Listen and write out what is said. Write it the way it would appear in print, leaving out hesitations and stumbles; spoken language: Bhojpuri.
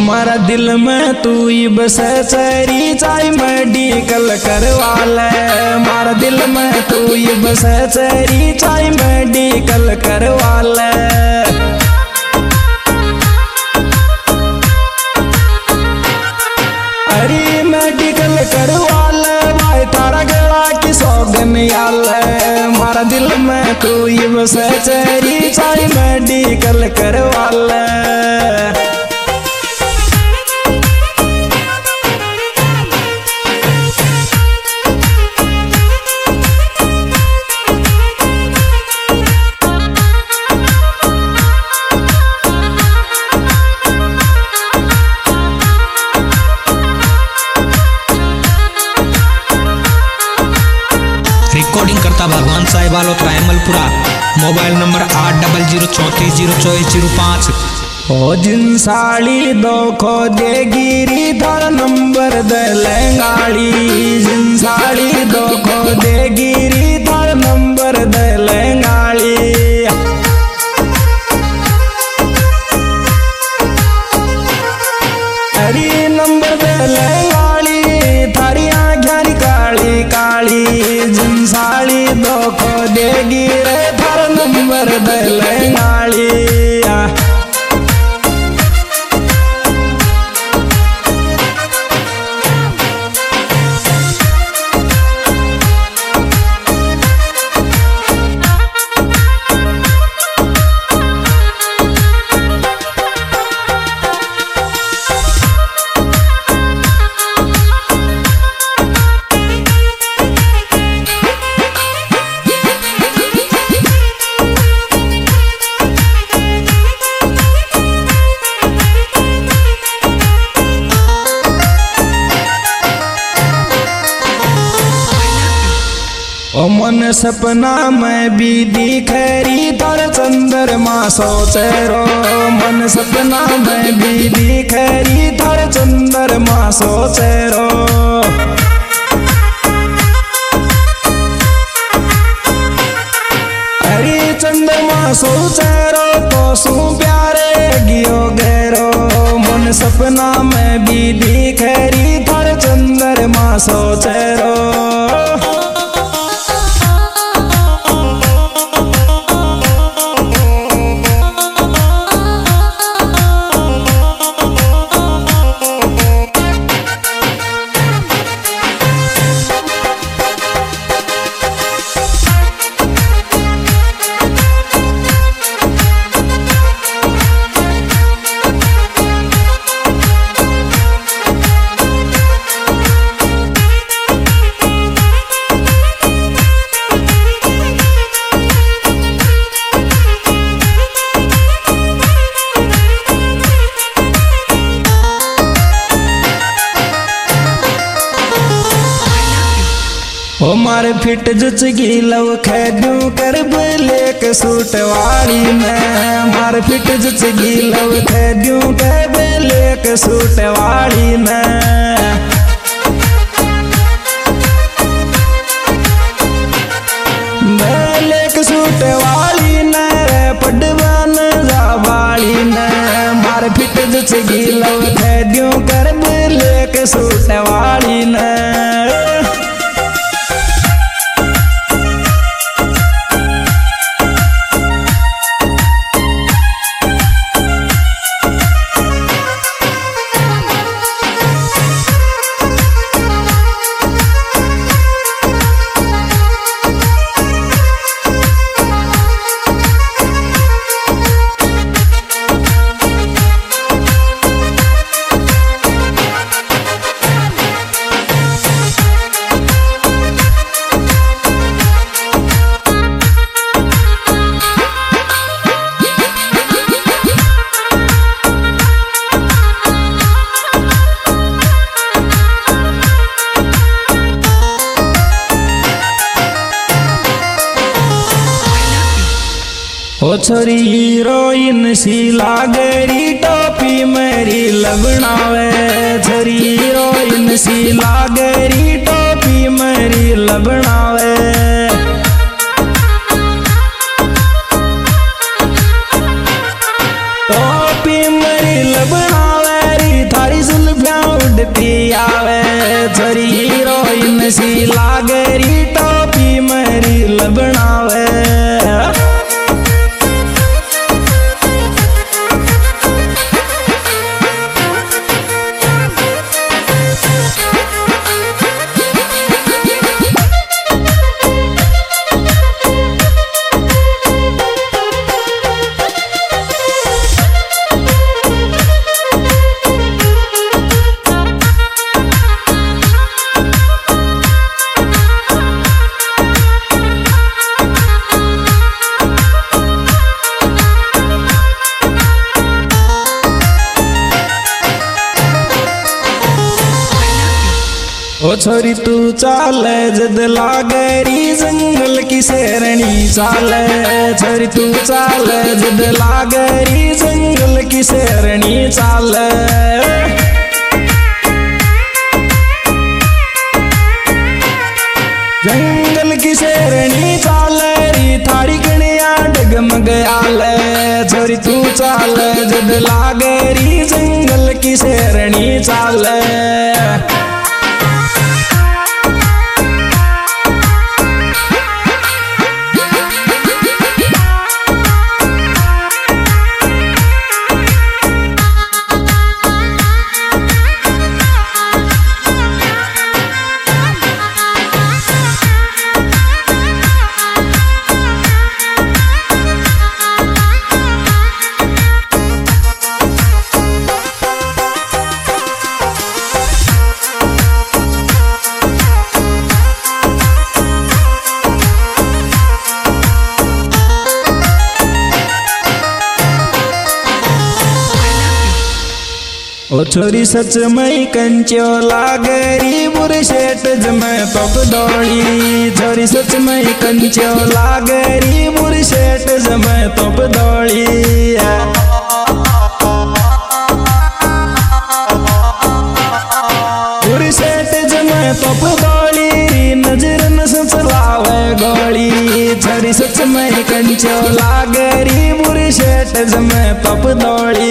मारा दिल में तू ही बसे चरी चाय मेडिकल करवा ले। मारा दिल में तू ही बसे चरी चाय मेडिकल करवा ले। अरे मेडिकल करवा ले भाई तारा गला की सौगन आले। मारा दिल में तू ही बसे चरी चाय मेडिकल करवा ले। रिकॉर्डिंग करता भगवान साहिब वालों त्रायमलपुरा। Mobile number 8034340405। ओ जिन साड़ी दो खो दे गिरी थार नंबर दे लेंगाड़ी। जिन साड़ी दो खो दे गिरी थार नंबर दे लेंगाड़ी। अरे नंबर दे लेंगाड़ी थारी आँखें काली काली। जिन साड़ी दो खो दे गिरे थार नंबर दे लेंगाड़ी। ओ मन सपना में भी दिखरी तार चंद्रमा सोचेरो। मन सपना में भी दिखरी तार चंद्रमा सोचेरो। अरे चंद्रमा सोचेरो तो सू प्यारे गियो गेरो। मन सपना में भी दिखरी तार चंद्रमा सोचेरो। ओ मारे फिट जुचगी लव खेदू कर ब्लैक सूट वाली में। मारे फिट जुचगी लव खेदू कर ब्लैक सूट वाली में। ब्लैक सूट वाली ने पडवान जा वाली ने। मारे फिट जुचगी लव खेदू कर ब्लैक सूट वाली ने। ओ छोरी हीरोइन सी लागरी टोपी मेरी लबनावे। छोरी हीरोइन सी लागरी टोपी मेरी लबनावे। टोपी मेरी लबनावे री उड़ती आवे छोरी हीरोइन सी लागरी टोपी मरी लबनावे ओ छोरी तू चाल जद लागरी जंगल की शेरनी चाल छोरी तू चाल जद लागरी जंगल की शेरनी चाल जंगल की शेरनी चाल री थारी कणिया डगमग आल छोरी तू चाल जद लागरी जंगल की शेरनी चाल ओ छोरी सच मई कंचो लागरी बुरशेट जमे तोप दौड़ी छोरी सच मई कंचो लागरी बुरशेट जमे तोप दौड़ी बुरशेट जमे तोप दौड़ी नजर न चलावे गोली छोरी सच मई कंचो लागरी बुरशेट जमे तोप दौड़ी